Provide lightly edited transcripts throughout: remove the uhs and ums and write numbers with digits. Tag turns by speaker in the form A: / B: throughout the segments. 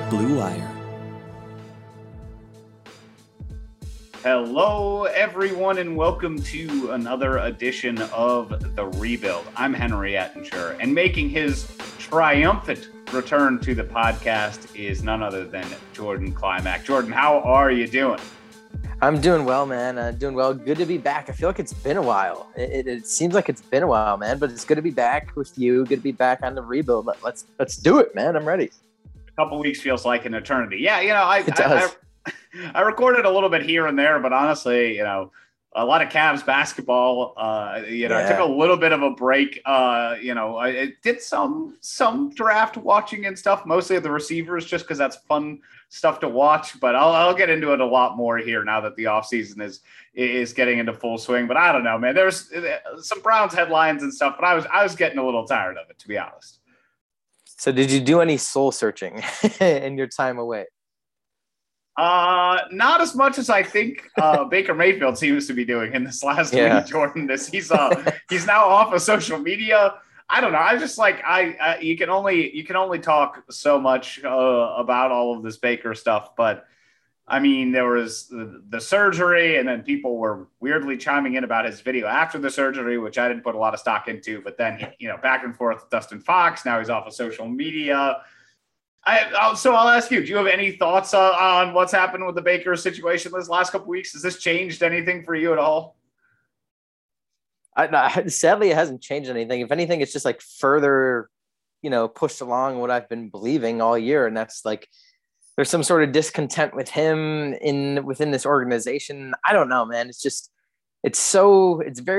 A: Blue Wire.
B: Hello, everyone, and welcome to another edition of The Rebuild. I'm Henry Ettinger, and making his triumphant return to the podcast is none other than Jordan Klimack. Jordan, how are you doing?
C: I'm doing well, man. Doing well. Good to be back. I feel like it's been a while. It seems like it's been a while, man, but it's good to be back with you. Good to be back on The Rebuild. Let's do it, man. I'm ready.
B: A couple weeks feels like an eternity. Yeah, I recorded a little bit here and there, but honestly, a lot of Cavs basketball. I took a little bit of a break. I did some draft watching and stuff, mostly of the receivers, just because that's fun stuff to watch. But I'll get into it a lot more here now that the offseason is getting into full swing. But I don't know, man. There's some Browns headlines and stuff, but I was getting a little tired of it, to be honest.
C: So, did you do any soul searching in your time away?
B: Not as much as I think Baker Mayfield seems to be doing in this last week, Jordan. He's now off of social media. I don't know. I just you can only talk so much about all of this Baker stuff, but I mean, there was the surgery, and then people were weirdly chiming in about his video after the surgery, which I didn't put a lot of stock into. But then, back and forth with Dustin Fox. Now he's off of social media. So I'll ask you, do you have any thoughts on what's happened with the Baker situation this last couple of weeks? Has this changed anything for you at all?
C: Sadly, it hasn't changed anything. If anything, it's just further, pushed along what I've been believing all year. And that's there's some sort of discontent with him within this organization. I don't know, man. It's so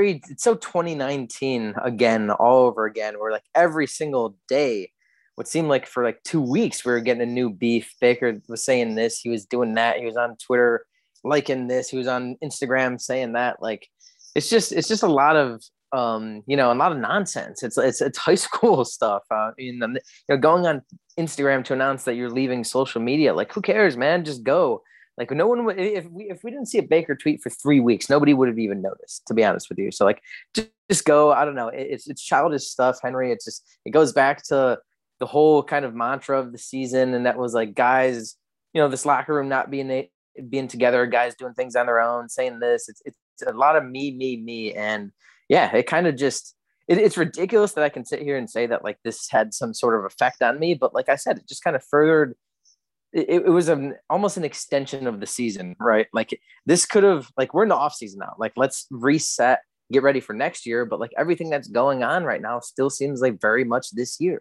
C: 2019 again, all over again, where every single day, what seemed like for 2 weeks, we were getting a new beef. Baker was saying this, he was doing that. He was on Twitter liking this. He was on Instagram saying that. It's just a lot of, a lot of nonsense. It's high school stuff. Going on Instagram to announce that you're leaving social media, who cares, man? Just go. No one would, if we didn't see a Baker tweet for 3 weeks, nobody would have even noticed, to be honest with you. So just go. I don't know. It's childish stuff, Henry. It goes back to the whole kind of mantra of the season. And that was guys, this locker room not being together, guys doing things on their own, saying this, it's a lot of me. And yeah, it kind of it's ridiculous that I can sit here and say that this had some sort of effect on me. But like I said, it just kind of furthered, it was almost an extension of the season, right? This could have, we're in the off season now, let's reset, get ready for next year. But everything that's going on right now still seems very much this year.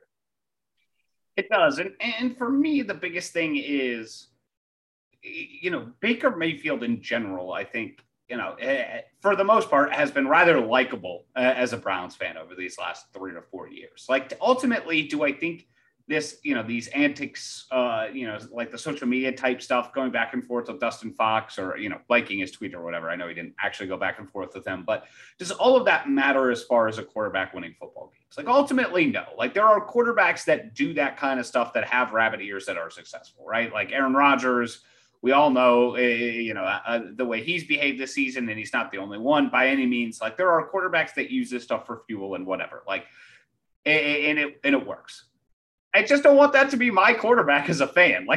B: It does. And for me, the biggest thing is, Baker Mayfield in general, I think, for the most part, has been rather likable as a Browns fan over these last 3 or 4 years. Ultimately, do I think this, these antics, the social media type stuff, going back and forth with Dustin Fox or, liking his tweet or whatever. I know he didn't actually go back and forth with them, but does all of that matter as far as a quarterback winning football games? Ultimately, no. There are quarterbacks that do that kind of stuff that have rabbit ears that are successful, right? Aaron Rodgers. We all know, the way he's behaved this season, and he's not the only one by any means. There are quarterbacks that use this stuff for fuel and whatever. And it works. I just don't want that to be my quarterback as a fan.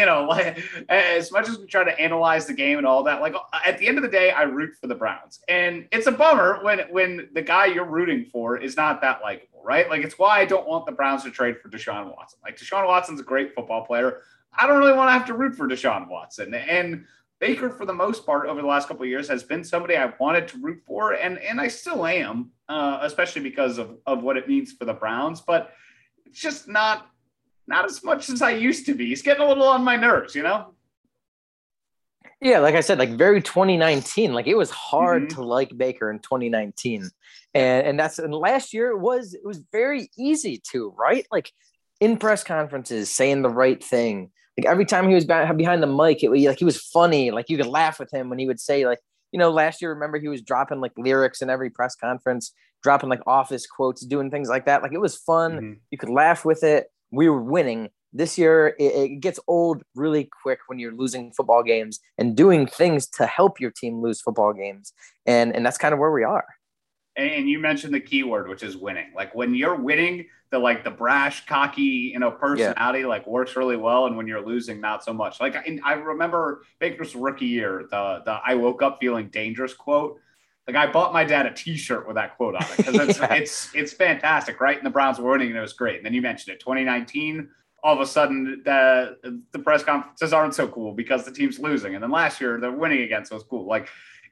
B: As much as we try to analyze the game and all that, at the end of the day, I root for the Browns, and it's a bummer when the guy you're rooting for is not that likable, right? It's why I don't want the Browns to trade for Deshaun Watson. Deshaun Watson's a great football player. I don't really want to have to root for Deshaun Watson. And Baker, for the most part, over the last couple of years, has been somebody I wanted to root for, and I still am, especially because of what it means for the Browns. But it's just not as much as I used to be. He's getting a little on my nerves, Yeah,
C: like I said, very 2019. It was hard to like Baker in 2019, and last year it was very easy to, right? In press conferences, saying the right thing. Every time he was behind the mic, he was funny. You could laugh with him when he would say, last year, remember, he was dropping lyrics in every press conference, dropping office quotes, doing things like that. It was fun. Mm-hmm. You could laugh with it. We were winning. This year, it gets old really quick when you're losing football games and doing things to help your team lose football games. And that's kind of where we are.
B: And you mentioned the keyword, which is winning. Like when you're winning, the brash, cocky,
C: Yeah.
B: personality like works really well. And when you're losing, not so much. Like I remember Baker's rookie year, the "I woke up feeling dangerous" quote. Like I bought my dad a T-shirt with that quote on it because
C: Yeah.
B: it's fantastic, right? And the Browns were winning, and it was great. And then you mentioned it, 2019. All of a sudden, the press conferences aren't so cool because the team's losing. And then last year they're winning again, so it's cool. Like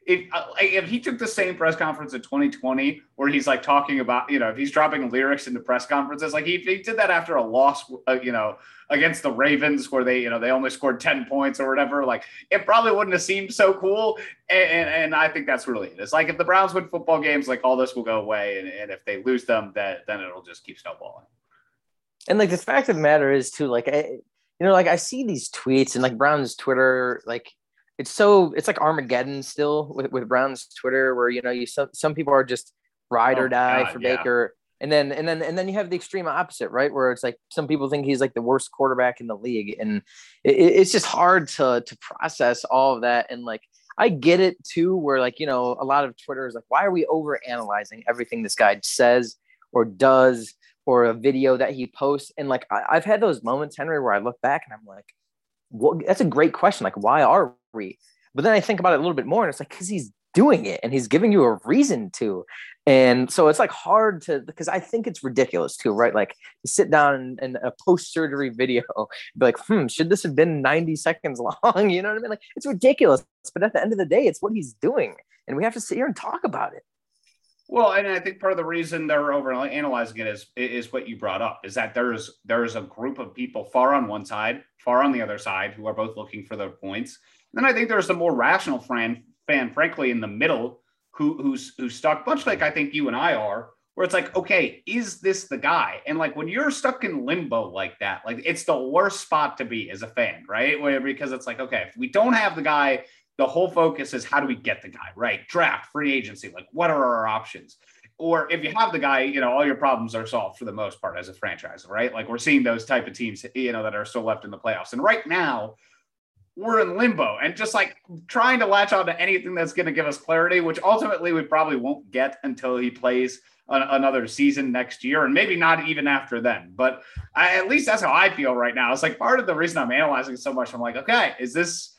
B: if he took the same press conference in 2020 where he's like talking about, if he's dropping lyrics into press conferences, like he did that after a loss, against the Ravens where they only scored 10 points or whatever, like it probably wouldn't have seemed so cool. And I think that's really it. It's like if the Browns win football games, like all this will go away. And if they lose them, then it'll just keep snowballing.
C: And like the fact of the matter is too, like I see these tweets and like Brown's Twitter, like it's like Armageddon still with Brown's Twitter, where some people are just ride or die for Baker, and then you have the extreme opposite, right? Where it's like some people think he's like the worst quarterback in the league, and it's just hard to process all of that. And like I get it too, where like a lot of Twitter is like, why are we over analyzing everything this guy says or does, or a video that he posts? And like I've had those moments, Henry, where I look back and I'm like, well, that's a great question. Like, why are we? But then I think about it a little bit more, and it's like because he's doing it and he's giving you a reason to. And so it's like hard to, because I think it's ridiculous too, right? Like to sit down and a post-surgery video, be like, should this have been 90 seconds long? You know what I mean? Like it's ridiculous. But at the end of the day, it's what he's doing, and we have to sit here and talk about it.
B: Well, and I think part of the reason they're over analyzing it is what you brought up, is that there's a group of people far on one side, far on the other side, who are both looking for their points. And then I think there's a more rational fan, frankly, in the middle, who's stuck, much like I think you and I are, where it's like, okay, is this the guy? And like when you're stuck in limbo like that, like it's the worst spot to be as a fan, right? Because it's like, okay, if we don't have the guy, the whole focus is how do we get the guy, right? Draft, free agency, like what are our options? Or if you have the guy, all your problems are solved for the most part as a franchise, right? Like we're seeing those type of teams, that are still left in the playoffs. And right now we're in limbo and just like trying to latch on to anything that's going to give us clarity, which ultimately we probably won't get until he plays another season next year, and maybe not even after then. But at least that's how I feel right now. It's like part of the reason I'm analyzing so much. I'm like, okay, is this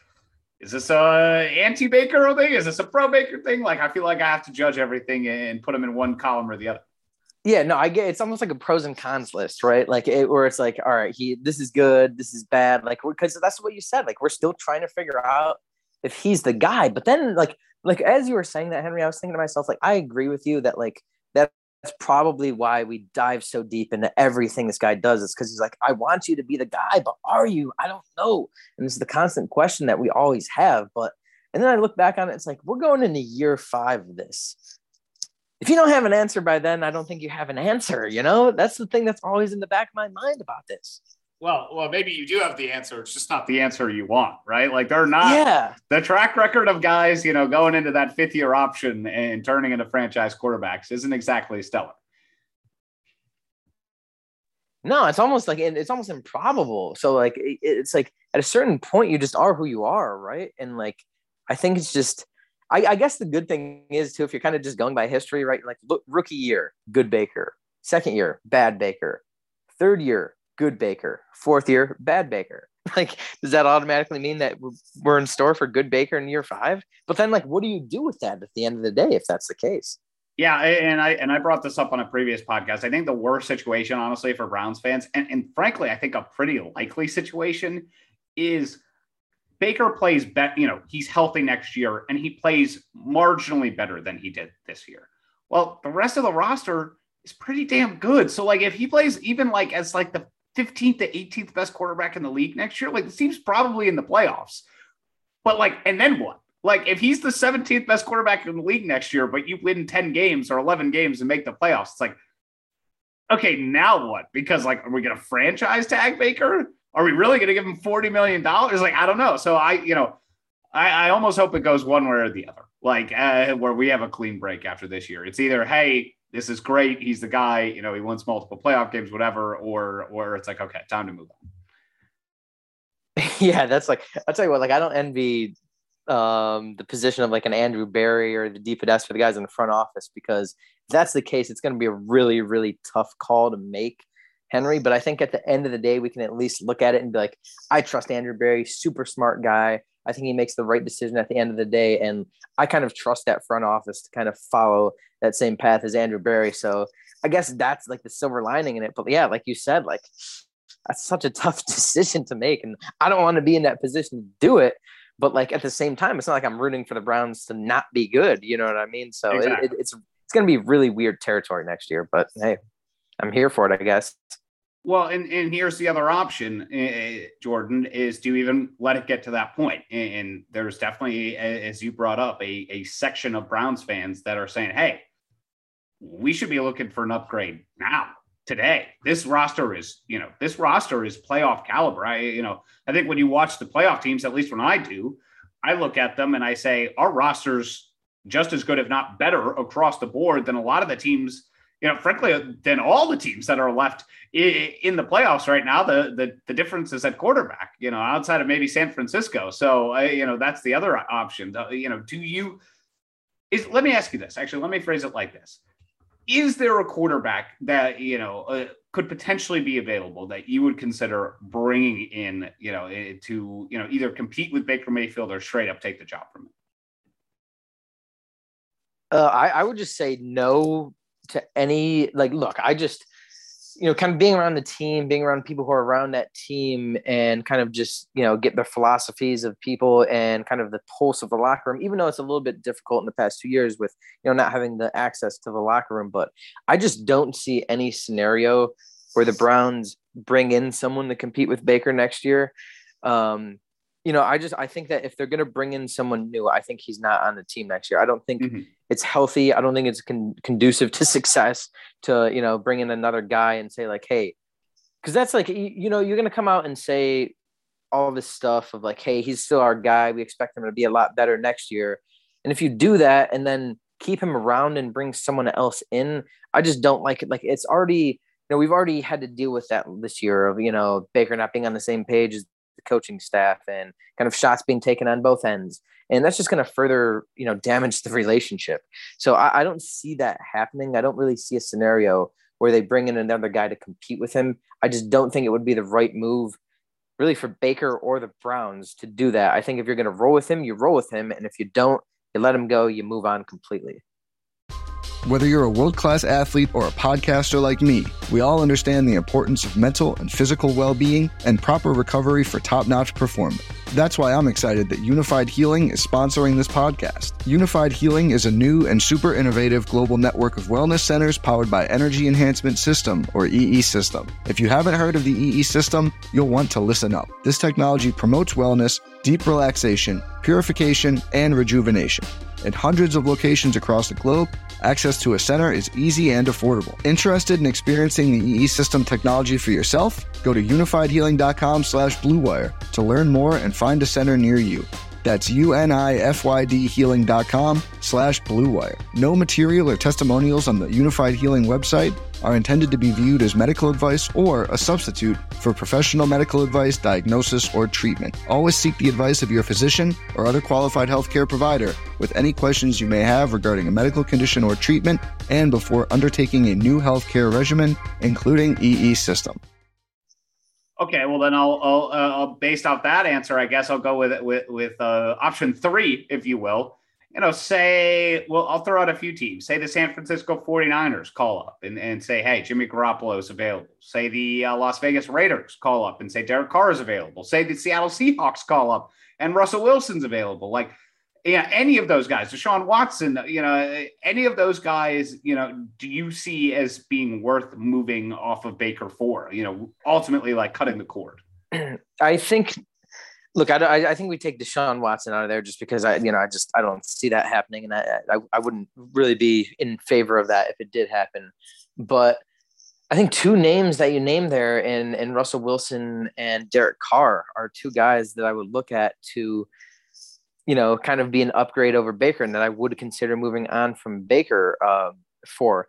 B: a anti-Baker thing? Is this a pro-Baker thing? Like, I feel like I have to judge everything and put them in one column or the other.
C: Yeah, no, I get it's almost like a pros and cons list, right? Like where it's like, all right, this is good, this is bad, like because that's what you said. Like we're still trying to figure out if he's the guy. But then like as you were saying that, Henry, I was thinking to myself, like I agree with you that like that's probably why we dive so deep into everything this guy does. Is because he's like, I want you to be the guy, but are you? I don't know. And this is the constant question that we always have. But and then I look back on it, it's like we're going into year 5 of this. If you don't have an answer by then, I don't think you have an answer. That's the thing that's always in the back of my mind about this.
B: Well, maybe you do have the answer. It's just not the answer you want, right? Like they're not the track record of guys, going into that 5th-year option and turning into franchise quarterbacks isn't exactly stellar.
C: No, it's almost improbable. So like, it's like at a certain point, you just are who you are. Right. And like, I think it's just, I guess the good thing is too, if you're kind of just going by history, right? Like look, rookie year, good Baker, 2nd year, bad Baker, 3rd year, good Baker, 4th year, bad Baker. Like, does that automatically mean that we're in store for good Baker in year 5? But then like, what do you do with that at the end of the day, if that's the case?
B: Yeah, and I brought this up on a previous podcast. I think the worst situation, honestly, for Browns fans, and frankly, I think a pretty likely situation is Baker plays he's healthy next year and he plays marginally better than he did this year. Well, the rest of the roster is pretty damn good. So like if he plays even like as like the 15th to 18th best quarterback in the league next year, like the team's probably in the playoffs. But like, and then what? Like if he's the 17th best quarterback in the league next year, but you win 10 games or 11 games and make the playoffs, it's like, okay, now what? Because like, are we going to franchise tag Baker? Are we really going to give him $40 million? Like, I don't know. So I almost hope it goes one way or the other, like where we have a clean break after this year. It's either, hey, this is great, he's the guy, he wins multiple playoff games, whatever, or it's like, okay, time to move on.
C: Yeah, that's like, I'll tell you what, like I don't envy the position of like an Andrew Berry or the DePodesta for the guys in the front office, because if that's the case, it's going to be a really, really tough call to make, Henry. But I think at the end of the day, we can at least look at it and be like, I trust Andrew Berry, super smart guy. I think he makes the right decision at the end of the day. And I kind of trust that front office to kind of follow that same path as Andrew Berry. So I guess that's like the silver lining in it. But yeah, like you said, like that's such a tough decision to make. And I don't want to be in that position to do it. But like at the same time, it's not like I'm rooting for the Browns to not be good. You know what I mean? So
B: Exactly.
C: it's going to be really weird territory next year. But hey, I'm here for it, I guess.
B: Well, and here's the other option, Jordan, is to even let it get to that point. And there's definitely, as you brought up, a section of Browns fans that are saying, hey, we should be looking for an upgrade now, today. This roster is playoff caliber. I think when you watch the playoff teams, at least when I do, I look at them and I say, our roster's just as good, if not better, across the board than a lot of the teams, frankly, than all the teams that are left in the playoffs right now. The difference is at quarterback, outside of maybe San Francisco. So, that's the other option. Let me ask you this. Actually, let me phrase it like this. Is there a quarterback that, could potentially be available that you would consider bringing in, to, either compete with Baker Mayfield or straight up take the job from him?
C: I would just say no to any, like, look, I just, kind of being around the team, being around people who are around that team and kind of just, get the philosophies of people and kind of the pulse of the locker room, even though it's a little bit difficult in the past 2 years with, not having the access to the locker room. But I just don't see any scenario where the Browns bring in someone to compete with Baker next year. I think that if they're going to bring in someone new, I think he's not on the team next year. I don't think it's healthy. I don't think it's conducive to success to, bring in another guy and say like, hey, because that's like, you're going to come out and say all this stuff of like, hey, he's still our guy. We expect him to be a lot better next year. And if you do that and then keep him around and bring someone else in, I just don't like it. Like it's already, we've already had to deal with that this year of, Baker not being on the same page as the coaching staff and kind of shots being taken on both ends. And that's just going to further, damage the relationship. So I don't see that happening. I don't really see a scenario where they bring in another guy to compete with him. I just don't think it would be the right move really for Baker or the Browns to do that. I think if you're going to roll with him, you roll with him. And if you don't, you let him go, you move on completely.
A: Whether you're a world-class athlete or a podcaster like me, we all understand the importance of mental and physical well-being and proper recovery for top-notch performance. That's why I'm excited that Unified Healing is sponsoring this podcast. Unified Healing is a new and super innovative global network of wellness centers powered by Energy Enhancement System, or EE System. If you haven't heard of the EE System, you'll want to listen up. This technology promotes wellness, deep relaxation, purification, and rejuvenation. At hundreds of locations across the globe, access to a center is easy and affordable. Interested in experiencing the EE System technology for yourself? Go to unifiedhealing.com/bluewire to learn more and find a center near you. That's unifydhealing.com/bluewire. No material or testimonials on the Unified Healing website are intended to be viewed as medical advice or a substitute for professional medical advice, diagnosis, or treatment. Always seek the advice of your physician or other qualified healthcare provider with any questions you may have regarding a medical condition or treatment and before undertaking a new healthcare regimen, including EE System.
B: Okay, well then I'll based off that answer, I guess I'll go with option 3, if you will. I'll throw out a few teams. Say the San Francisco 49ers call up and say, hey, Jimmy Garoppolo is available. Say the Las Vegas Raiders call up and say Derek Carr is available. Say the Seattle Seahawks call up and Russell Wilson's available. Like, any of those guys, Deshaun Watson, any of those guys, do you see as being worth moving off of Baker for, ultimately like cutting the cord?
C: I think, look, I think we take Deshaun Watson out of there just because I don't see that happening. And I wouldn't really be in favor of that if it did happen. But I think 2 names that you named there in Russell Wilson and Derek Carr are 2 guys that I would look at to, kind of be an upgrade over Baker and that I would consider moving on from Baker for.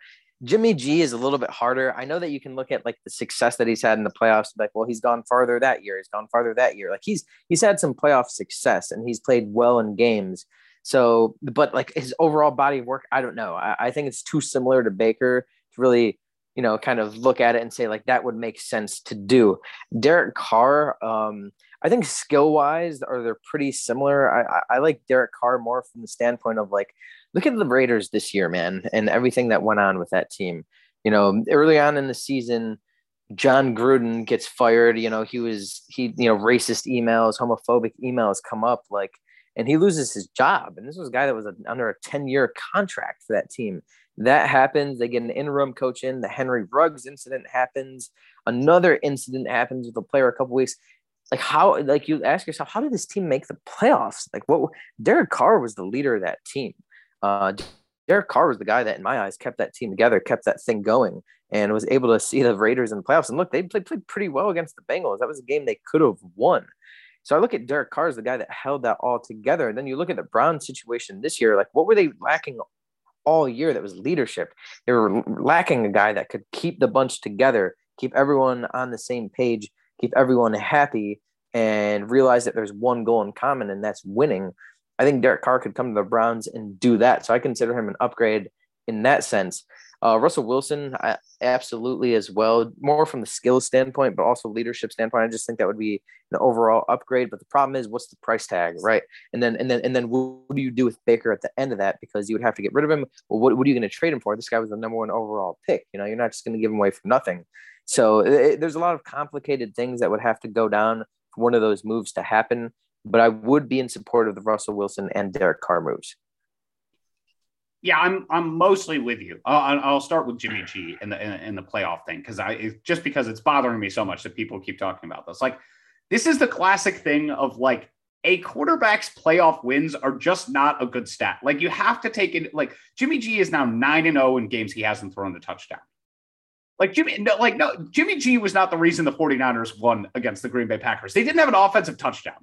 C: Jimmy G is a little bit harder. I know that you can look at like the success that he's had in the playoffs. Like, well, he's gone farther that year. He's gone farther that year. Like he's had some playoff success and he's played well in games. So, but like his overall body of work, I don't know. I think it's too similar to Baker to really, kind of look at it and say like that would make sense to do. Derek Carr, I think skill wise, they're pretty similar. I like Derek Carr more from the standpoint of like, look at the Raiders this year, man, and everything that went on with that team. Early on in the season, John Gruden gets fired. He racist emails, homophobic emails come up like, and he loses his job. And this was a guy that was under a 10-year contract for that team. That happens. They get an interim coach in. The Henry Ruggs incident happens. Another incident happens with a player a couple weeks. Like how, like you ask yourself, how did this team make the playoffs? Like Derek Carr was the leader of that team. Derek Carr was the guy that, in my eyes, kept that team together, kept that thing going, and was able to see the Raiders in the playoffs. And look, they played pretty well against the Bengals. That was a game they could have won. So I look at Derek Carr as the guy that held that all together. And then you look at the Browns situation this year, like what were they lacking all year? That was leadership. They were lacking a guy that could keep the bunch together, keep everyone on the same page, keep everyone happy, and realize that there's one goal in common, and that's winning. I think Derek Carr could come to the Browns and do that. So I consider him an upgrade in that sense. Russell Wilson, absolutely as well, more from the skills standpoint, but also leadership standpoint. I just think that would be an overall upgrade. But the problem is, what's the price tag, right? And then what do you do with Baker at the end of that? Because you would have to get rid of him. Well, what are you going to trade him for? This guy was the number one overall pick. You're not just going to give him away for nothing. So there's a lot of complicated things that would have to go down for one of those moves to happen. But I would be in support of the Russell Wilson and Derek Carr moves.
B: Yeah, I'm mostly with you. I'll start with Jimmy G in the playoff thing because it's bothering me so much that people keep talking about this. Like, this is the classic thing of like a quarterback's playoff wins are just not a good stat. Like, you have to take it. Like, Jimmy G is now 9-0 in games he hasn't thrown the touchdown. Like Jimmy G was not the reason the 49ers won against the Green Bay Packers. They didn't have an offensive touchdown.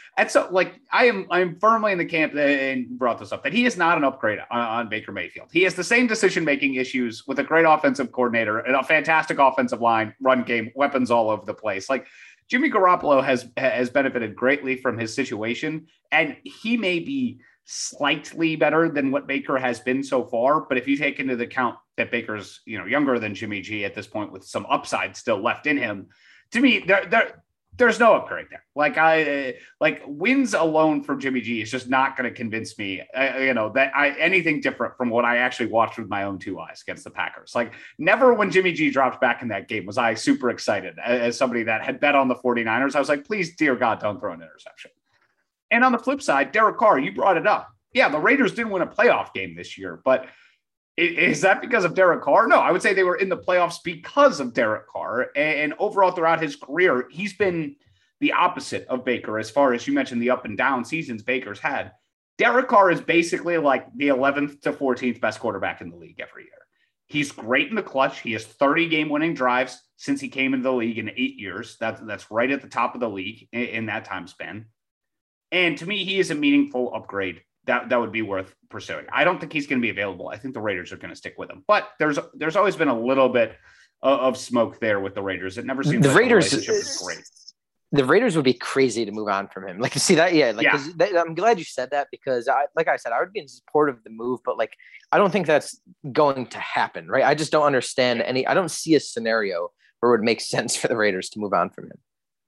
B: I am firmly in the camp and brought this up that he is not an upgrade on Baker Mayfield. He has the same decision-making issues with a great offensive coordinator and a fantastic offensive line, run game, weapons all over the place. Like, Jimmy Garoppolo has benefited greatly from his situation, and he may be slightly better than what Baker has been so far. But if you take into account that Baker's, younger than Jimmy G at this point with some upside still left in him, to me, there's no upgrade there. Like wins alone from Jimmy G is just not going to convince me, anything different from what I actually watched with my own two eyes against the Packers. Like, never when Jimmy G dropped back in that game was I super excited as somebody that had bet on the 49ers. I was like, please, dear God, don't throw an interception. And on the flip side, Derek Carr, you brought it up. Yeah, the Raiders didn't win a playoff game this year, but is that because of Derek Carr? No, I would say they were in the playoffs because of Derek Carr. And overall throughout his career, he's been the opposite of Baker as far as you mentioned the up and down seasons Baker's had. Derek Carr is basically like the 11th to 14th best quarterback in the league every year. He's great in the clutch. He has 30 game-winning drives since he came into the league in 8 years. That's right at the top of the league in that time span. And to me, he is a meaningful upgrade that would be worth pursuing. I don't think he's going to be available. I think the Raiders are going to stick with him. But there's always been a little bit of smoke there with the Raiders. It never seems
C: the
B: like
C: Raiders,
B: the relationship is great.
C: The Raiders would be crazy to move on from him. Like, see that? Yeah. I'm glad you said that because I would be in support of the move, but like, I don't think that's going to happen. Right. I just don't understand I don't see a scenario where it would make sense for the Raiders to move on from him.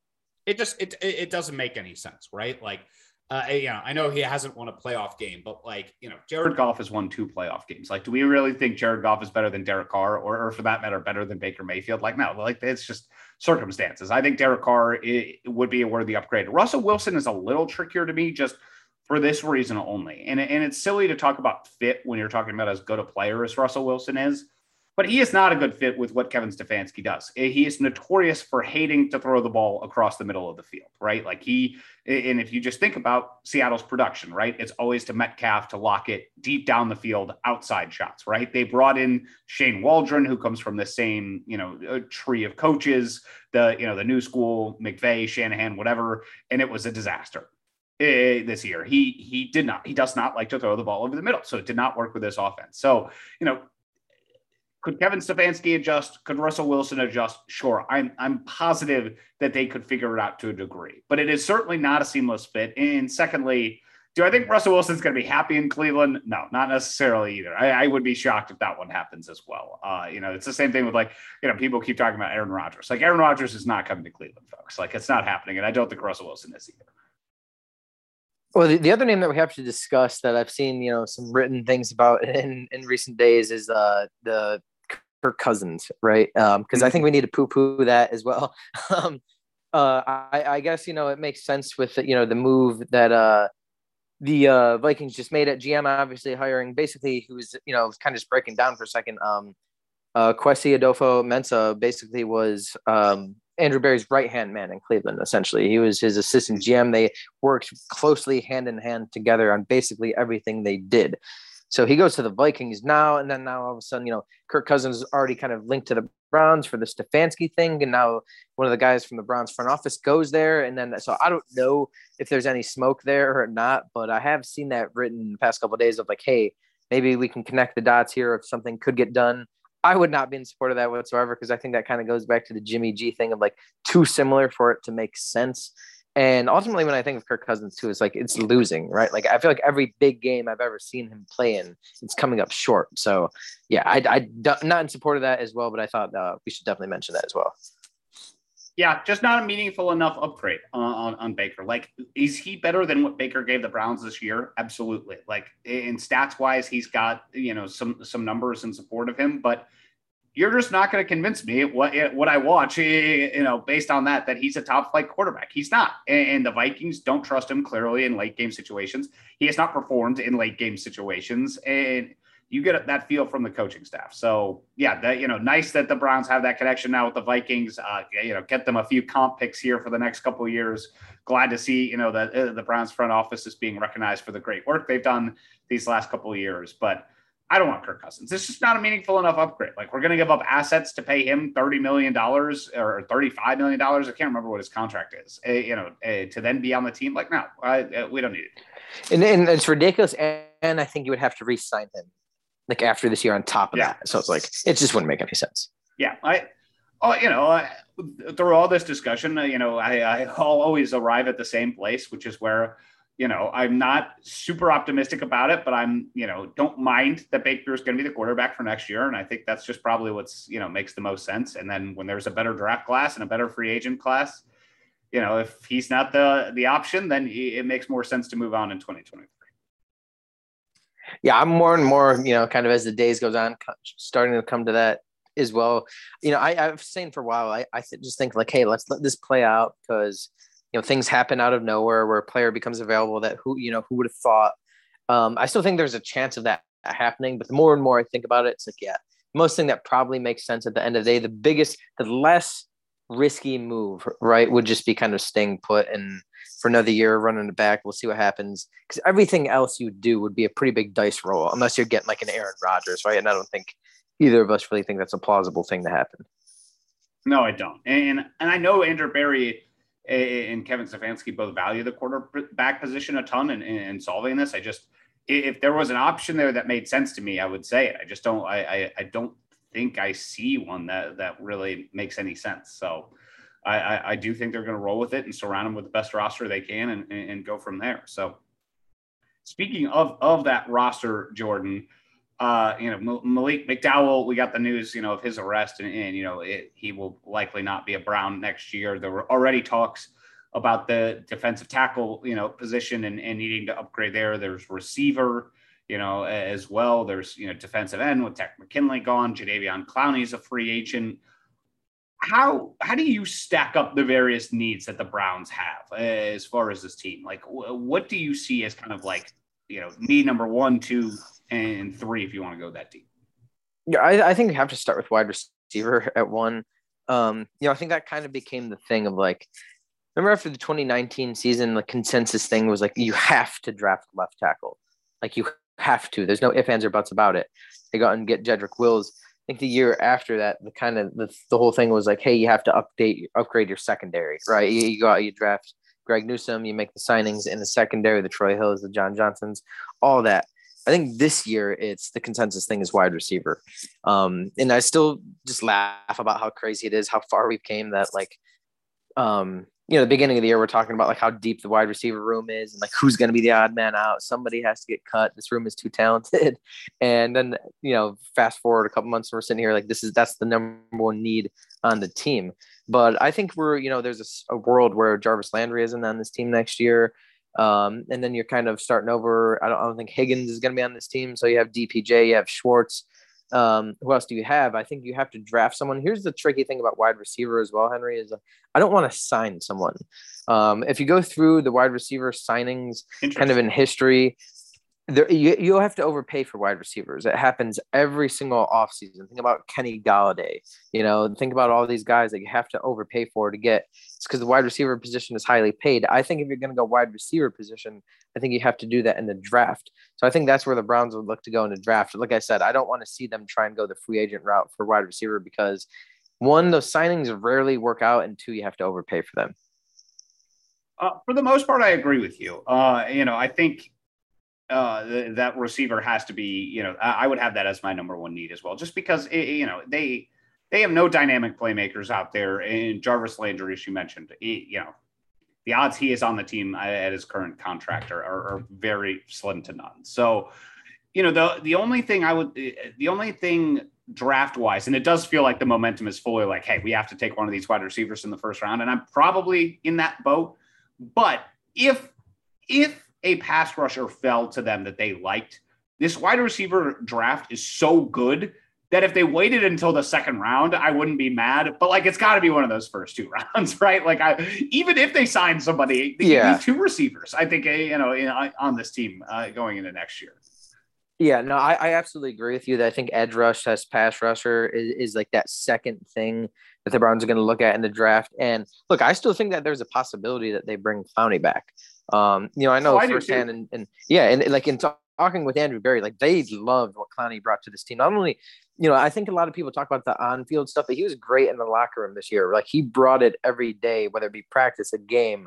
B: It doesn't make any sense, right? Like, I know he hasn't won a playoff game, but like, Jared Goff has won 2 playoff games. Like, do we really think Jared Goff is better than Derek Carr or for that matter, better than Baker Mayfield? Like, no, like it's just circumstances. I think Derek Carr would be a worthy upgrade. Russell Wilson is a little trickier to me just for this reason only. And it's silly to talk about fit when you're talking about as good a player as Russell Wilson is. But he is not a good fit with what Kevin Stefanski does. He is notorious for hating to throw the ball across the middle of the field, right? Like and if you just think about Seattle's production, right? It's always to Metcalf to Lockett deep down the field, outside shots, right? They brought in Shane Waldron, who comes from the same, tree of coaches, the new school, McVay, Shanahan, whatever. And it was a disaster this year. He does not like to throw the ball over the middle. So it did not work with this offense. So, Could Kevin Stefanski adjust? Could Russell Wilson adjust? Sure. I'm positive that they could figure it out to a degree, but it is certainly not a seamless fit. And secondly, do I think Russell Wilson's going to be happy in Cleveland? No, not necessarily either. I would be shocked if that one happens as well. It's the same thing with people keep talking about Aaron Rodgers. Like Aaron Rodgers is not coming to Cleveland, folks. Like it's not happening. And I don't think Russell Wilson is either.
C: Well, the other name that we have to discuss that I've seen, some written things about in recent days is the Kirk Cousins, right? Because I think we need to poo-poo that as well. I guess, it makes sense with, the move that the Vikings just made at GM, obviously hiring basically who's, kind of just breaking down for a second. Kwesi Adolfo-Mensah basically was Andrew Berry's right-hand man in Cleveland, essentially. He was his assistant GM. They worked closely hand in hand together on basically everything they did. So he goes to the Vikings now, and then now all of a sudden, Kirk Cousins is already kind of linked to the Browns for the Stefanski thing, and now one of the guys from the Browns front office goes there, and then so I don't know if there's any smoke there or not, but I have seen that written in the past couple of days of like, hey, maybe we can connect the dots here if something could get done. I would not be in support of that whatsoever because I think that kind of goes back to the Jimmy G thing of like too similar for it to make sense. And ultimately, when I think of Kirk Cousins too, it's like it's losing, right? Like I feel like every big game I've ever seen him play in, it's coming up short. So yeah, I'm not in support of that as well, but I thought we should definitely mention that as well.
B: Yeah, just not a meaningful enough upgrade on Baker. Like, is he better than what Baker gave the Browns this year? Absolutely. Like in stats wise, he's got some numbers in support of him, but you're just not going to convince me what I watch, based on that he's a top flight quarterback. He's not. And the Vikings don't trust him clearly in late game situations. He has not performed in late game situations. And you get that feel from the coaching staff. So yeah, nice that the Browns have that connection now with the Vikings, get them a few comp picks here for the next couple of years. Glad to see, that the Browns front office is being recognized for the great work they've done these last couple of years, but I don't want Kirk Cousins. It's just not a meaningful enough upgrade. Like we're going to give up assets to pay him $30 million or $35 million. I can't remember what his contract is, to then be on the team. Like, no, we don't need it.
C: And it's ridiculous. And I think you would have to re-sign him like after this year on top of that. So it's like, it just wouldn't make any sense.
B: Yeah. Through all this discussion, I'll always arrive at the same place, which is where, I'm not super optimistic about it, but I'm, don't mind that Baker is going to be the quarterback for next year. And I think that's just probably what's, makes the most sense. And then when there's a better draft class and a better free agent class, if he's not the option, then it makes more sense to move on in 2023.
C: Yeah, I'm more and more, kind of as the days goes on, starting to come to that as well. I've saying for a while, I just think like, hey, let's let this play out because things happen out of nowhere where a player becomes available that who would have thought. I still think there's a chance of that happening, but the more and more I think about it, it's like, yeah, most thing that probably makes sense at the end of the day, the less risky move, right, would just be kind of staying put and for another year running it back. We'll see what happens because everything else you do would be a pretty big dice roll unless you're getting like an Aaron Rodgers, right? And I don't think either of us really think that's a plausible thing to happen.
B: No, I don't. And I know Andrew Berry and Kevin Stefanski both value the quarterback position a ton in solving this. If there was an option there that made sense to me, I would say it. I just don't, I don't think I see one that really makes any sense. So I do think they're going to roll with it and surround them with the best roster they can and go from there. So speaking of that roster, Jordan, Malik McDowell, we got the news, of his arrest and he will likely not be a Brown next year. There were already talks about the defensive tackle, position and needing to upgrade there. There's receiver, as well. There's, defensive end with Tech McKinley gone. Jadeveon Clowney's a free agent. How do you stack up the various needs that the Browns have as far as this team? Like, what do you see as kind of like, need number 1, 2, and 3 if you want to go that deep?
C: Yeah, I think you have to start with wide receiver at 1. I think that kind of became the thing of like, remember after the 2019 season, the consensus thing was like, you have to draft left tackle. Like you have to. There's no ifs, ands, or buts about it. They go out and get Jedrick Wills. I think the year after that, the whole thing was like, hey, you have to upgrade your secondary, right? You go out, you draft Greg Newsome, you make the signings in the secondary, the Troy Hills, the John Johnsons, all that. I think this year it's the consensus thing is wide receiver. And I still just laugh about how crazy it is, how far we've came that like, the beginning of the year, we're talking about like how deep the wide receiver room is and like who's going to be the odd man out. Somebody has to get cut. This room is too talented. And then, fast forward a couple months and we're sitting here like that's the number one need on the team. But I think there's a world where Jarvis Landry isn't on this team next year. And then you're kind of starting over. I don't think Higgins is going to be on this team. So you have DPJ, you have Schwartz. Who else do you have? I think you have to draft someone. Here's the tricky thing about wide receiver as well, Henry, is I don't want to sign someone. If you go through the wide receiver signings kind of in history, you'll have to overpay for wide receivers. It happens every single offseason. Think about Kenny Galladay. Think about all these guys that you have to overpay for to get. It's because the wide receiver position is highly paid. I think if you're going to go wide receiver position, I think you have to do that in the draft. So I think that's where the Browns would look to go in the draft. Like I said, I don't want to see them try and go the free agent route for wide receiver because, one, those signings rarely work out, and two, you have to overpay for them.
B: For the most part, I agree with you. I think that receiver has to be, I would have that as my number one need as well, just because, they have no dynamic playmakers out there. And Jarvis Landry, as you mentioned, the odds he is on the team at his current contract are very slim to none. So, the only thing draft wise, and it does feel like the momentum is fully like, hey, we have to take one of these wide receivers in the first round. And I'm probably in that boat. But if a pass rusher fell to them that they liked, this wide receiver draft is so good that if they waited until the second round, I wouldn't be mad. But like, it's got to be one of those first two rounds, right? Like, even if they sign somebody, they need two receivers, I think, on this team going into next year.
C: Yeah, no, I absolutely agree with you that I think edge rush as pass rusher is like that second thing that the Browns are going to look at in the draft. And look, I still think that there's a possibility that they bring Clowney back. I know firsthand and like in talking with Andrew Berry, like they loved what Clowney brought to this team. Not only, I think a lot of people talk about the on-field stuff, but he was great in the locker room this year. Like he brought it every day, whether it be practice, a game.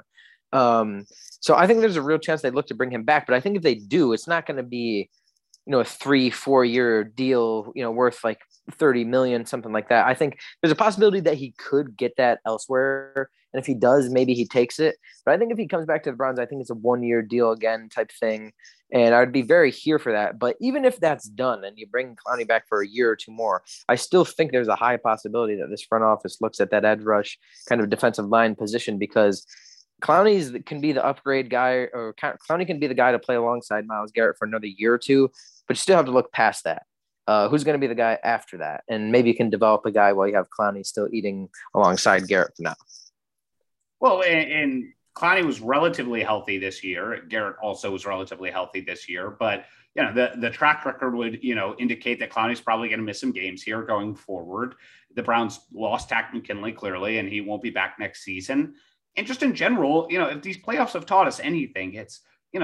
C: So I think there's a real chance they look to bring him back. But I think if they do, it's not going to be, a 3-4 year deal, worth like 30 million, something like that. I think there's a possibility that he could get that elsewhere. And if he does, maybe he takes it. But I think if he comes back to the Browns, I think it's a 1 year deal again type thing. And I'd be very here for that. But even if that's done and you bring Clowney back for a year or two more, I still think there's a high possibility that this front office looks at that edge rush kind of defensive line position, because Clowney can be the upgrade guy, or Clowney can be the guy to play alongside Myles Garrett for another year or two, but you still have to look past that. Who's going to be the guy after that? And maybe you can develop a guy while you have Clowney still eating alongside Garrett for now.
B: Well, and Clowney was relatively healthy this year. Garrett also was relatively healthy this year, but the track record would, indicate that Clowney's probably going to miss some games here going forward. The Browns lost Takk McKinley clearly, and he won't be back next season. And just in general, if these playoffs have taught us anything, it's,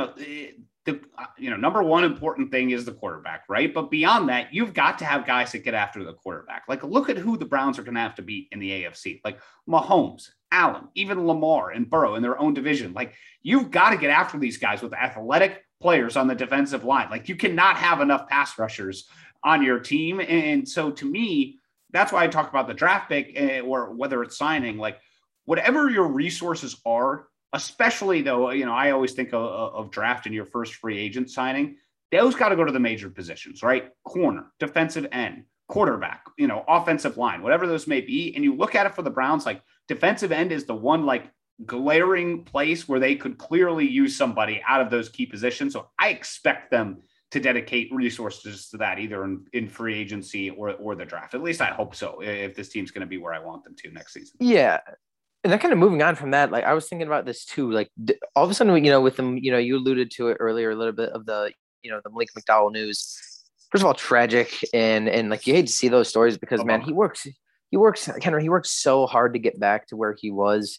B: the number one important thing is the quarterback, right? But beyond that, you've got to have guys that get after the quarterback. Like, look at who the Browns are going to have to beat in the AFC. Like Mahomes, Allen, even Lamar and Burrow in their own division. Like, you've got to get after these guys with athletic players on the defensive line. Like, you cannot have enough pass rushers on your team. And so to me, that's why I talk about the draft pick or whether it's signing, like whatever your resources are, especially though, I always think of drafting your first free agent signing. Those got to go to the major positions, right? Corner, defensive end, quarterback, offensive line, whatever those may be. And you look at it for the Browns, like defensive end is the one like glaring place where they could clearly use somebody out of those key positions. So I expect them to dedicate resources to that, either in free agency or the draft. At least I hope so, if this team's going to be where I want them to next season.
C: Yeah. And then kind of moving on from that, like I was thinking about this too, like all of a sudden, with them, you alluded to it earlier, a little bit of the, the Malik McDowell news. First of all, tragic. And like, you hate to see those stories because man, he works, Henry, he works so hard to get back to where he was.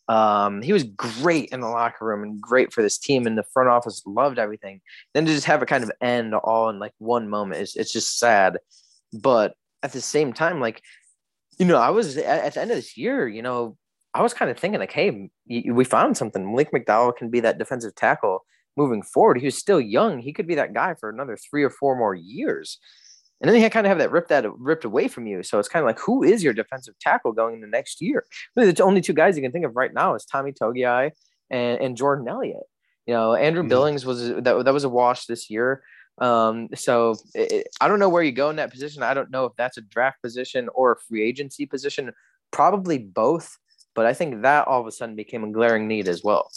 C: He was great in the locker room and great for this team, and the front office loved everything. Then to just have it kind of end all in like one moment, it's just sad. But at the same time, like, I was at the end of this year, I was kind of thinking like, hey, we found something. Malik McDowell can be that defensive tackle moving forward. He was still young. He could be that guy for another 3 or 4 more years. And then you kind of have that ripped away from you. So it's kind of like, who is your defensive tackle going into next year? Really, the only 2 guys you can think of right now is Tommy Togiai and Jordan Elliott. Andrew Billings that was a wash this year. I don't know where you go in that position. I don't know if that's a draft position or a free agency position. Probably both. But I think that all of a sudden became a glaring need as well.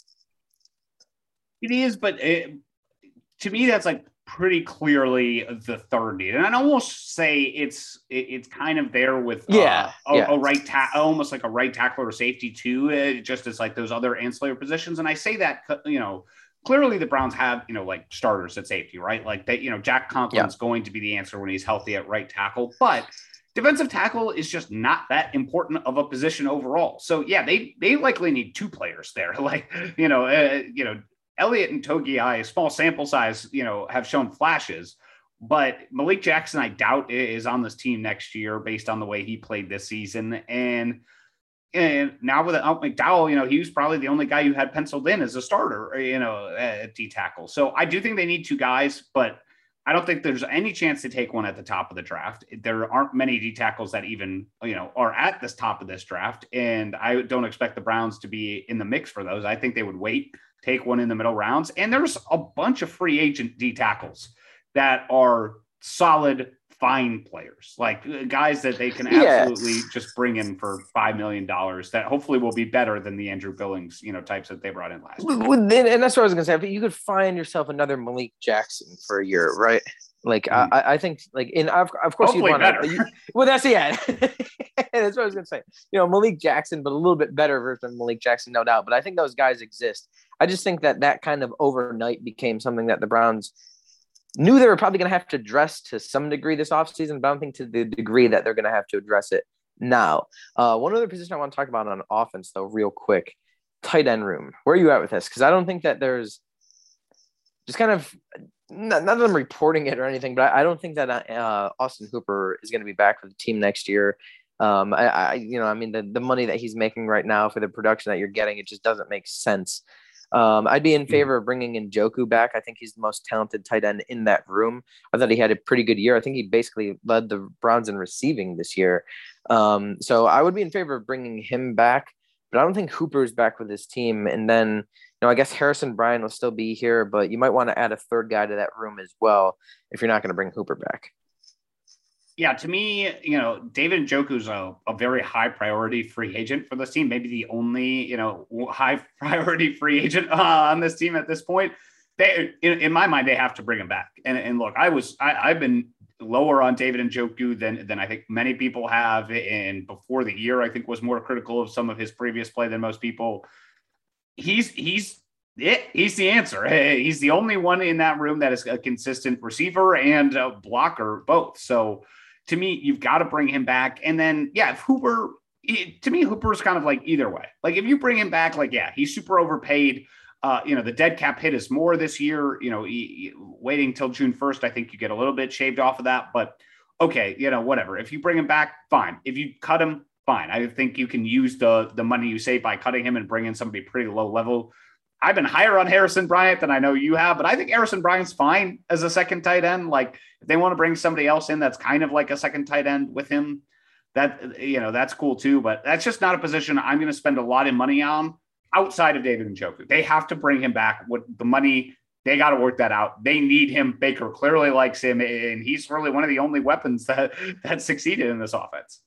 B: It is, but to me, that's like pretty clearly the third need, and I'd almost say it's kind of there with a right almost like a right tackle or safety too, just as like those other ancillary positions. And I say that clearly the Browns have like starters at safety, right? Like that, Jack Conklin's going to be the answer when he's healthy at right tackle, but defensive tackle is just not that important of a position overall. So yeah, they likely need 2 players there, like Elliott and Togiai, small sample size, have shown flashes, but Malik Jackson, I doubt is on this team next year based on the way he played this season. And now with McDowell, he was probably the only guy who had penciled in as a starter, at D tackle. So I do think they need 2 guys, but I don't think there's any chance to take one at the top of the draft. There aren't many D tackles that even, are at this top of this draft. And I don't expect the Browns to be in the mix for those. I think they would wait, take one in the middle rounds. And there's a bunch of free agent D tackles that are solid, fine players, like guys that they can absolutely just bring in for $5 million that hopefully will be better than the Andrew Billings, types that they brought in last year.
C: And that's what I was going to say. But you could find yourself another Malik Jackson for a year, right? Like, I think, like, of course you want to. Well, that's that's what I was going to say. Malik Jackson, but a little bit better version of Malik Jackson, no doubt. But I think those guys exist. I just think that kind of overnight became something that the Browns knew they were probably going to have to address to some degree this offseason, but I don't think to the degree that they're going to have to address it now. One other position I want to talk about on offense, though, real quick, tight end room. Where are you at with this? Because I don't think that there's just kind of not that I'm reporting it or anything, but I don't think that Austin Hooper is going to be back for the team next year. The money that he's making right now for the production that you're getting, it just doesn't make sense. I'd be in favor of bringing in Njoku back. I think he's the most talented tight end in that room. I thought he had a pretty good year. I think he basically led the Browns in receiving this year. So I would be in favor of bringing him back, but I don't think Hooper is back with his team. And then, I guess Harrison Bryant will still be here, but you might want to add a third guy to that room as well if you're not going to bring Hooper back.
B: Yeah, to me, David Njoku's a very high priority free agent for this team. Maybe the only, high priority free agent on this team at this point. In my mind, they have to bring him back. And look, I've been lower on David Njoku than I think many people have. And before the year, I think was more critical of some of his previous play than most people. He's the answer. He's the only one in that room that is a consistent receiver and a blocker both. So to me, you've got to bring him back. And then, if Hooper, to me, Hooper's kind of like either way. Like if you bring him back, he's super overpaid. The dead cap hit is more this year, waiting till June 1st, I think you get a little bit shaved off of that, but okay, whatever. If you bring him back, fine. If you cut him, fine. I think you can use the money you save by cutting him and bring in somebody pretty low level. I've been higher on Harrison Bryant than I know you have, but I think Harrison Bryant's fine as a second tight end. Like if they want to bring somebody else in, that's kind of like a second tight end with him, that's cool too, but that's just not a position I'm going to spend a lot of money on outside of David Njoku. They have to bring him back with the money. They got to work that out. They need him. Baker clearly likes him, and he's really one of the only weapons that succeeded in this offense.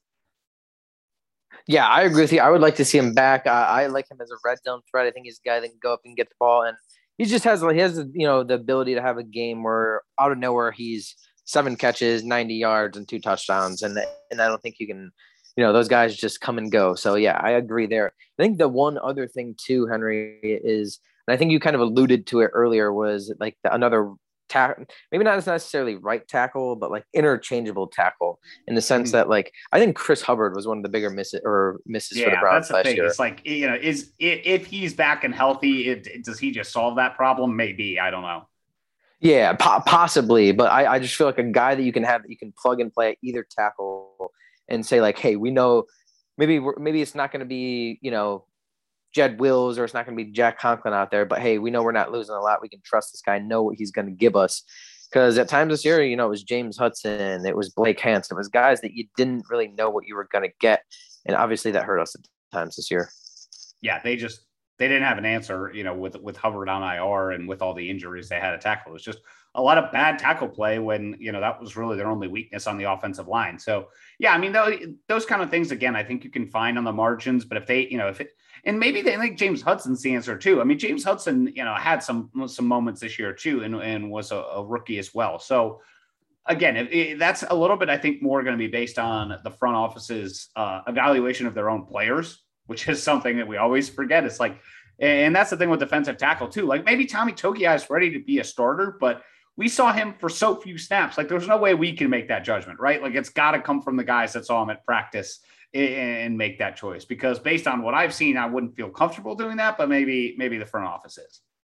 C: Yeah, I agree with you. I would like to see him back. I like him as a red zone threat. I think he's a guy that can go up and get the ball, and he has the ability to have a game where out of nowhere he's 7 catches, 90 yards, and 2 touchdowns, and I don't think you can. Those guys just come and go. So yeah, I agree there. I think the one other thing too, Henry, is, and I think you kind of alluded to it earlier, was like another tackle, maybe not necessarily right tackle, but like interchangeable tackle in the sense that like, I think Chris Hubbard was one of the bigger misses for the Browns last year.
B: It's like, if he's back and healthy, does he just solve that problem? Maybe, I don't know.
C: Yeah, possibly. But I just feel like a guy that you can plug and play at either tackle and say like, hey, we know maybe it's not going to be, Jed Wills or it's not going to be Jack Conklin out there. But hey, we know we're not losing a lot. We can trust this guy, know what he's going to give us. Because at times this year, you know, it was James Hudson, it was Blake Hansen, it was guys that you didn't really know what you were going to get. And obviously that hurt us at times this year.
B: Yeah, they didn't have an answer, you know, with Hubbard on IR and with all the injuries they had to tackle. It was just a lot of bad tackle play when, you know, that was really their only weakness on the offensive line. So, yeah, I mean, those kind of things, again, I think you can find on the margins. But if they, you know, and maybe they think James Hudson's the answer too. I mean, James Hudson, you know, had some moments this year too and was a rookie as well. So, again, that's a little bit, I think, more going to be based on the front office's evaluation of their own players, which is something that we always forget. It's like, and that's the thing with defensive tackle too. Like maybe Tommy Togiai is ready to be a starter, but we saw him for so few snaps. Like there's no way we can make that judgment, right? Like it's got to come from the guys that saw him at practice and make that choice, because based on what I've seen, I wouldn't feel comfortable doing that, but maybe the front office is.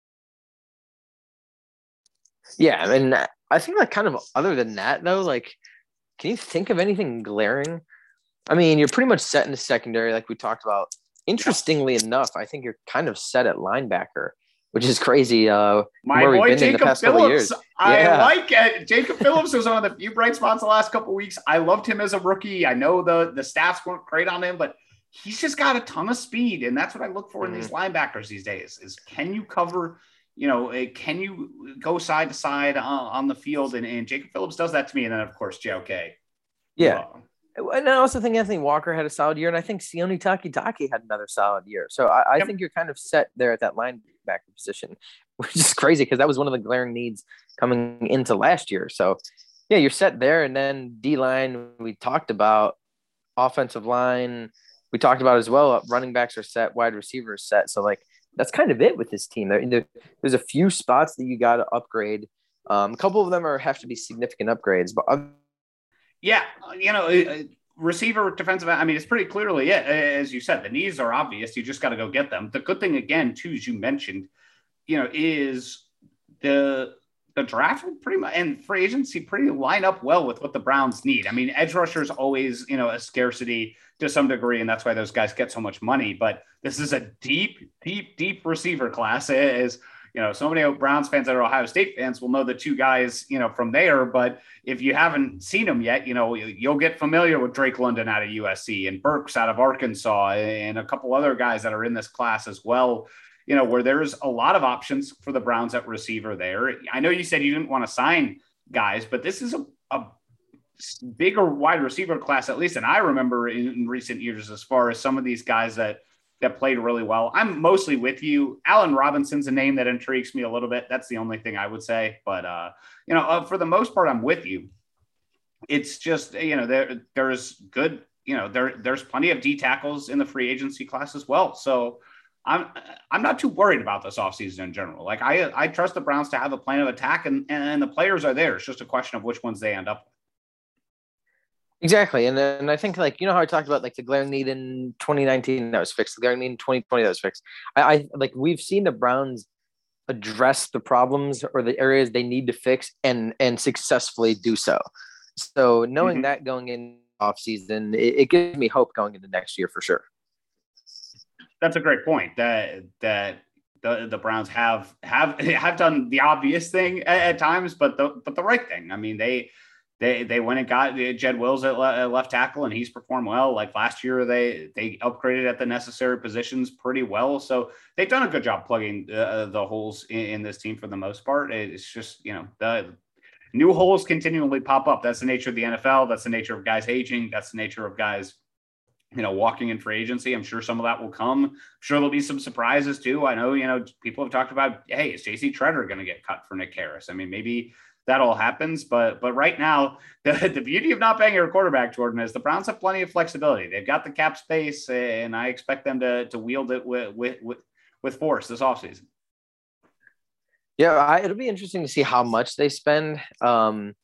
C: Yeah. I mean, I think like kind of other than that though, like, can you think of anything glaring? I mean, you're pretty much set in the secondary, like we talked about. Interestingly enough, I think you're kind of set at linebacker, which is crazy.
B: My boy Jacob Phillips, I like it. Jacob Phillips was one of the few bright spots the last couple of weeks. I loved him as a rookie. I know the stats weren't great on him, but he's just got a ton of speed, and that's what I look for in these linebackers these days. Is can you cover? You know, can you go side to side on the field? And Jacob Phillips does that to me, and then of course JOK.
C: Yeah. And I also think Anthony Walker had a solid year, and I think Sione Takitaki had another solid year. So I think you're kind of set there at that linebacker position, which is crazy because that was one of the glaring needs coming into last year. So, yeah, you're set there. And then D-line, we talked about. Offensive line, we talked about as well. Running backs are set, wide receivers set. So, like, that's kind of it with this team. There's a few spots that you got to upgrade. A couple of them have to be significant upgrades, but
B: yeah, you know, receiver, defensive, I mean, it's pretty clearly it. As you said, the needs are obvious. You just got to go get them. The good thing, again, too, as you mentioned, you know, is the draft pretty much and free agency pretty line up well with what the Browns need. I mean, edge rushers always, you know, a scarcity to some degree, and that's why those guys get so much money. But this is a deep receiver class. As you know, so many Browns fans that are Ohio State fans will know the two guys, you know, from there. But if you haven't seen them yet, you know, you'll get familiar with Drake London out of USC and Burks out of Arkansas and a couple other guys that are in this class as well, you know, where there's a lot of options for the Browns at receiver there. I know you said you didn't want to sign guys, but this is a bigger wide receiver class, at least than I remember in recent years, as far as some of these guys that played really well. I'm mostly with you. Allen Robinson's a name that intrigues me a little bit. That's the only thing I would say. But, you know, for the most part, I'm with you. It's just, you know, there's good, you know, there's plenty of D tackles in the free agency class as well. So I'm not too worried about this offseason in general. Like I trust the Browns to have a plan of attack and the players are there. It's just a question of which ones they end up with.
C: Exactly. And I think, like, you know how I talked about, like, the glaring need in 2019 that was fixed, the glaring need in 2020 that was fixed. I like, we've seen the Browns address the problems or the areas they need to fix and successfully do so. So knowing that going in off season, it gives me hope going into next year for sure.
B: That's a great point that the Browns have done the obvious thing at times, but the right thing. I mean, they went and got Jed Wills at left tackle, and he's performed well. Like last year, they upgraded at the necessary positions pretty well. So they've done a good job plugging the holes in this team for the most part. It's just, you know, the new holes continually pop up. That's the nature of the NFL. That's the nature of guys aging. That's the nature of guys, you know, walking in free agency. I'm sure some of that will come. I'm sure there'll be some surprises too. I know, you know, people have talked about, hey, is JC Treader going to get cut for Nick Harris? I mean, maybe that all happens, but right now, the beauty of not paying your quarterback, Jordan, is the Browns have plenty of flexibility. They've got the cap space, and I expect them to wield it with force this offseason.
C: Yeah, it'll be interesting to see how much they spend.
B: Knowing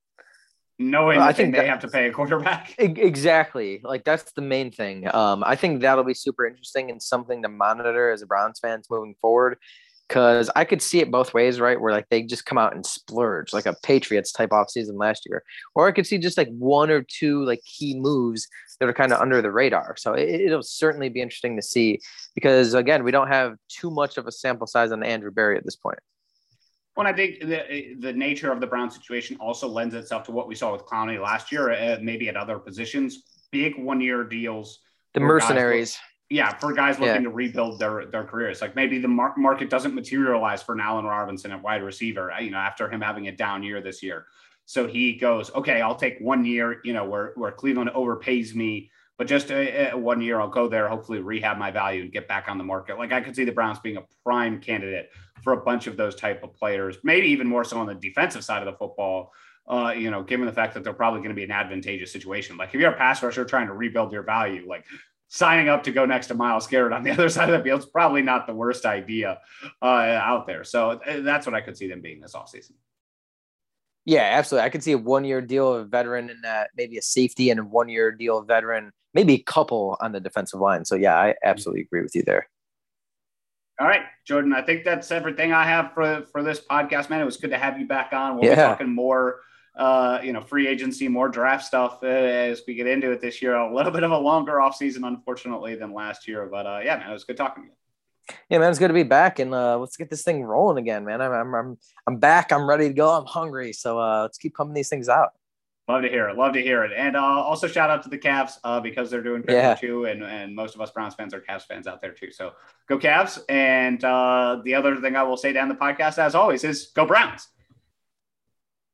B: I think they have to pay a quarterback.
C: Exactly. Like, that's the main thing. I think that'll be super interesting and something to monitor as a Browns fans moving forward. Because I could see it both ways, right? Where, like, they just come out and splurge, like a Patriots type offseason last year. Or I could see just like one or two, like, key moves that are kind of under the radar. So it'll certainly be interesting to see because, again, we don't have too much of a sample size on Andrew Berry at this point.
B: Well, I think the nature of the Brown situation also lends itself to what we saw with Clowney last year, maybe at other positions, big 1-year deals.
C: The mercenaries.
B: For guys looking to rebuild their careers. Like maybe the market doesn't materialize for an Allen Robinson at wide receiver, after him having a down year this year. So he goes, okay, I'll take 1 year, where Cleveland overpays me, but just 1 year, I'll go there, hopefully rehab my value and get back on the market. Like I could see the Browns being a prime candidate for a bunch of those type of players, maybe even more so on the defensive side of the football, given the fact that they're probably going to be an advantageous situation. Like if you're a pass rusher trying to rebuild your value, like signing up to go next to Myles Garrett on the other side of the field is probably not the worst idea out there. So that's what I could see them being this offseason.
C: Yeah, absolutely. I could see a 1-year deal of veteran and maybe a safety and a 1-year deal of veteran, maybe a couple on the defensive line. So yeah, I absolutely agree with you there.
B: All right, Jordan, I think that's everything I have for this podcast, man. It was good to have you back on. We'll be talking more, free agency, more draft stuff as we get into it this year. A little bit of a longer offseason, unfortunately, than last year. But man, it was good talking to you.
C: Yeah, man, it's good to be back, and let's get this thing rolling again, man. I'm back. I'm ready to go. I'm hungry, so let's keep pumping these things out.
B: Love to hear it. And also shout out to the Cavs because they're doing great too, and most of us Browns fans are Cavs fans out there too. So go Cavs! And the other thing I will say down the podcast, as always, is go Browns.